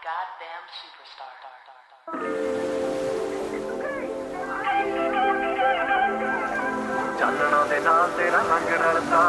goddamn superstar. ਚਾਨਣਾ ਦੇ ਨਾਲ ਤੇਰਾ ਰੰਗ ਰਲਦਾ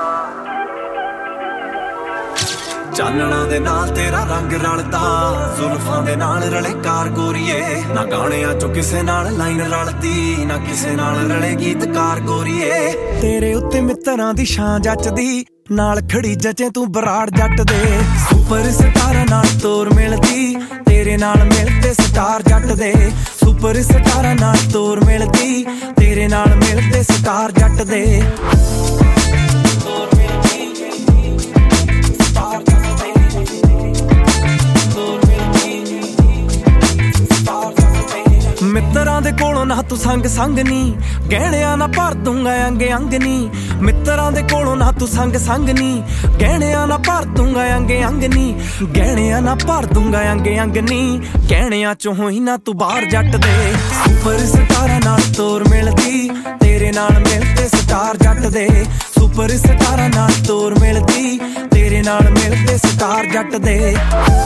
ਚਾਨਣਾ ਦੇ ਨਾਲ ਤੇਰਾ ਰੰਗ ਰਲਦਾ ਜ਼ੁਲਫਾਂ ਦੇ ਨਾਲ ਰਲੇ ਕਾਰ ਗੋਰੀਏ ਨਾ ਗਾਣਿਆਂ ਚੋਂ ਕਿਸੇ ਨਾਲ ਲਾਈਨ ਰਲਦੀ ਨਾ ਕਿਸੇ ਨਾਲ ਰਲੇ ਗੀਤਕਾਰ ਗੋਰੀਏ ਤੇਰੇ ਉੱਤੇ ਮਿੱਤਰਾਂ ਦੀ ਛਾਂ ਜੱਚਦੀ ਨਾਲ ਖੜੀ ਜਚੇ ਤੂੰ ਬਰਾੜ ਜੱਟ ਦੇ ਸੁਪਰ ਸਟਾਰਾਂ ਨਾਲ ਤੋਰ ਮਿਲਦੀ ਤੇਰੇ ਨਾਲ ਮਿਲਦੇ ਸਟਾਰ ਜੱਟ ਦੇ ਸੁਪਰ ਸਟਾਰਾਂ ਨਾਲ ਤੋਰ ਮਿਲਦੀ ਤੇਰੇ ਨਾਲ ਮਿਲਦੇ ਸਟਾਰ ਜੱਟ ਦੇ ਮਿੱਤਰਾਂ ਦੇ ਕੋਲੋਂ ਨਾ ਤੂੰ ਸੰਗ ਨੀ ਗਹਿਣਿਆਂ ਨਾ ਭਰ ਦੂੰਗਾ ਅੰਗ ਅੰਗ ਨੀ ਮਿੱਤਰਾਂ ਦੇ ਕੋਲੋਂ ਨਾ ਤੂੰ ਸੰਗ ਨੀ ਗਹਿਣਿਆਂ ਨਾ ਭਰ ਦੂੰਗਾ ਅੰਗ ਅੰਗ ਨੀ ਗਹਿਣਿਆਂ ਨਾ ਭਰ ਦੂੰਗਾ ਅੰਗ ਅੰਗ ਨੀ ਗਹਿਣਿਆਂ ਚੋਂ ਹੋਈ ਨਾ ਤੂੰ ਬਾਹਰ ਜੱਟ ਦੇ ਸੁਪਰ ਸਟਾਰਾਂ ਨਾਲ ਤੋਰ ਮਿਲਦੀ ਤੇਰੇ ਨਾਲ ਮਿਲਦੇ ਸਟਾਰ ਜੱਟ ਦੇ ਸੁਪਰ ਸਟਾਰਾਂ ਨਾਲ ਤੋਰ ਮਿਲਦੀ ਤੇਰੇ ਨਾਲ ਮਿਲਦੇ ਸਟਾਰ ਜੱਟ ਦੇ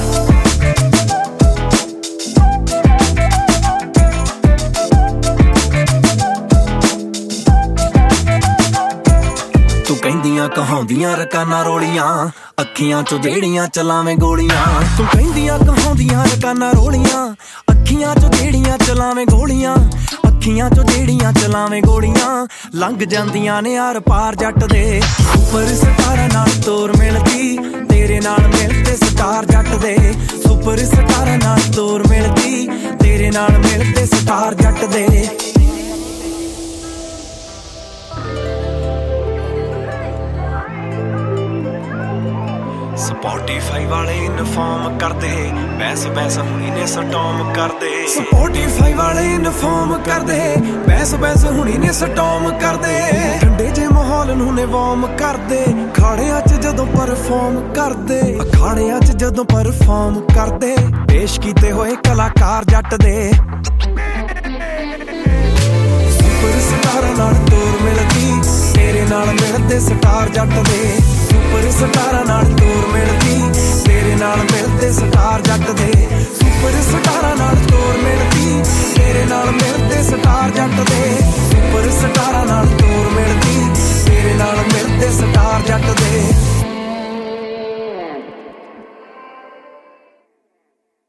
ਤੂੰ ਕਹਿੰਦੀਆਂ ਕਹਾਉਂਦੀਆਂ ਰਕਾਨਾਂ ਰੋਲੀਆਂ ਅੱਖੀਆਂ ਚੋਂ ਜਿਹੜੀਆਂ ਚਲਾਵੇਂ ਗੋਲੀਆਂ ਤੂੰ ਕਹਿੰਦੀਆਂ ਕਹਾਉਂਦੀਆਂ ਰਕਾਨਾਂ ਰੋਲੀਆਂ ਅੱਖੀਆਂ ਚੋਂ ਜਿਹੜੀਆਂ ਚਲਾਵੇਂ ਗੋਲੀਆਂ ਅੱਖੀਆਂ ਚੋਂ ਜਿਹੜੀਆਂ ਚਲਾਵੇਂ ਗੋਲੀਆਂ ਲੰਘ ਜਾਂਦੀਆਂ ਨੇ ਆਰ ਪਾਰ ਜੱਟ ਦੇ ਸੁਪਰ ਸਟਾਰਾਂ ਨਾਲ ਤੋਰ ਮਿਲਦੀ ਤੇਰੇ ਨਾਲ ਮਿਲਦੇ ਸਟਾਰ ਜੱਟ ਦੇ ਸੁਪਰ ਸਟਾਰਾਂ ਨਾਲ ਤੋਰ ਮਿਲਦੀ ਤੇਰੇ ਨਾਲ ਮਿਲਦੇ ਸਟਾਰ ਜੱਟ ਦੇ ਸਪੋਟੀਫਾਈ ਵਾਲੇ ਇਨਫਾਰਮ ਕਰਦੇ ਬੈਸ ਹੁਣੀ ਨੇ ਸਟਾਰਮ ਕਰਦੇ ਸਪੋਟੀਫਾਈ ਵਾਲੇ ਇਨਫਾਰਮ ਕਰਦੇ ਬੈਸ ਹੁਣੀ ਨੇ ਸਟਾਰਮ ਕਰਦੇ ਠੰਡੇ ਜੇ ਮਾਹੌਲ ਨੂੰ ਨੇ ਵਾਰਮ ਕਰਦੇ ਅਖਾੜਿਆਂ 'ਚ ਜਦੋਂ ਪਰਫਾਰਮ ਕਰਦੇ ਅਖਾੜਿਆਂ 'ਚ ਜਦੋਂ ਪਰਫਾਰਮ ਕਰਦੇ ਪੇਸ਼ ਕੀਤੇ ਹੋਏ ਕਲਾਕਾਰ ਜੱਟ ਦੇ ਸੁਪਰ ਸਟਾਰਾਂ ਨਾਲ ਤੋਰ ਮਿਲਦੀ ਤੇਰੇ ਨਾਲ ਮਿਲਦੇ ਸਟਾਰ ਜੱਟ ਦੇ ਸੁਪਰ ਸਟਾਰਾਂ ਨਾਲ ਤੋਰ ਮਿਲਦੀ ਤੇਰੇ ਨਾਲ ਮਿਲਦੇ ਸਟਾਰ ਜੱਟ ਦੇ ਸੁਪਰ ਸਟਾਰਾਂ ਨਾਲ ਤੋਰ ਮਿਲਦੀ ਤੇਰੇ ਨਾਲ ਮਿਲਦੇ ਸਟਾਰ ਜੱਟ ਦੇ